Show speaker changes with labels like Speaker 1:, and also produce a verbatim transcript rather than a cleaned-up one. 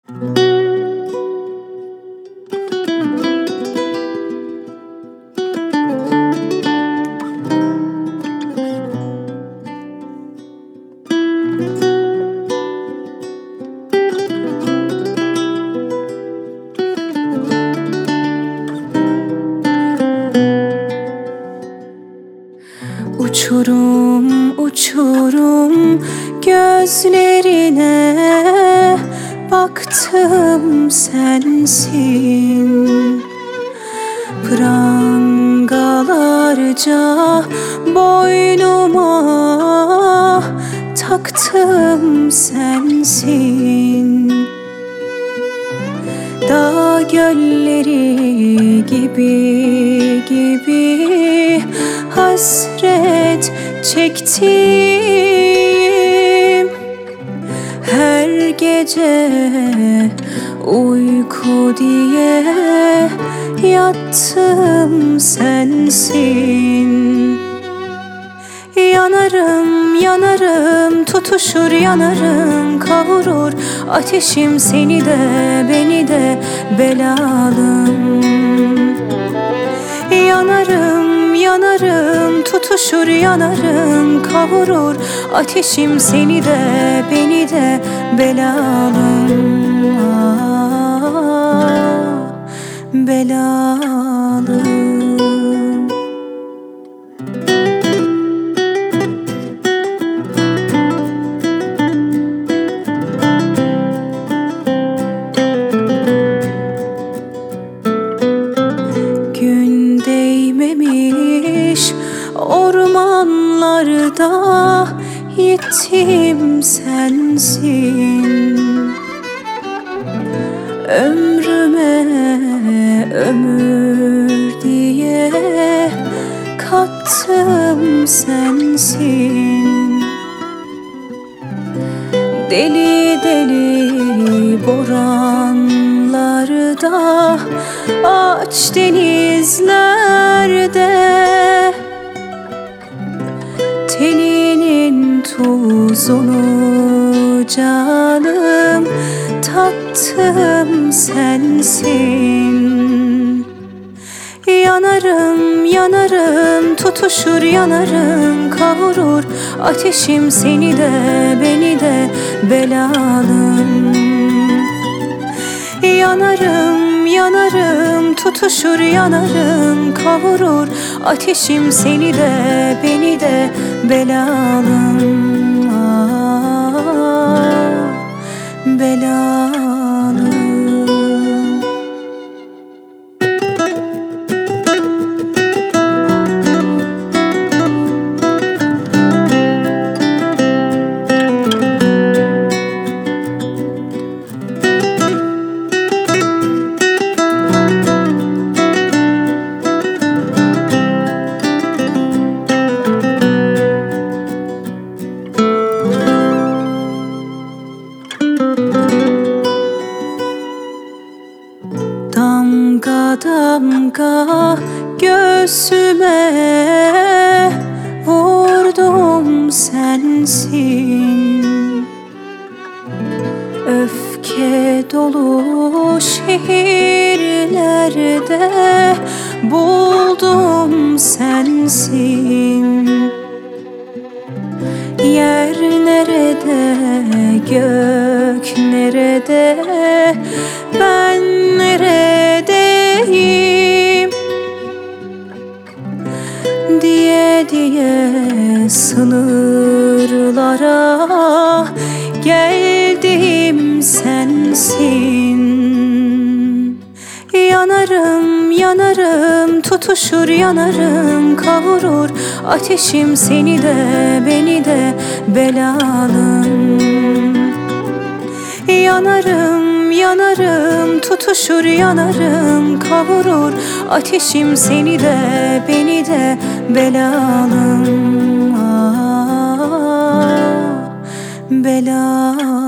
Speaker 1: Uçurum uçurum gözlerine, baktım sensin. Prangalarca boynuma taktım sensin. Dağ gölleri gibi gibi hasret çektim. Her gece uyku diye yattım sensin. Yanarım yanarım tutuşur, yanarım kavurur ateşim seni de beni de belalım. Yanarım yanarım tutuşur, yanarım kavurur ateşim seni de beni de belalım. Ah, belalım. Gün değmemiş ormanlarda yettim sensin. Ömrüme ömür diye kattım sensin. Deli deli boranlarda, aç denizlerde teninin tuzunu canım tattım sensin. Yanarım yanarım tutuşur, yanarım kavurur ateşim seni de beni de belalım. Yanarım yanarım tutuşur, yanarım kavurur ateşim seni de beni de belalım. Ah, belalım. Damga damga göğsüme vurdum sensin. Öfke dolu şehirlerde buldum sensin. Yer nerede, gök nerede, ben neredeyim diye diye sınırlara geldim sensin. Yanarım yanarım tutuşur, yanarım kavurur ateşim seni de beni de belalım. Yanarım yanarım tutuşur, yanarım kavurur ateşim seni de beni de belalım. Ah, belalım.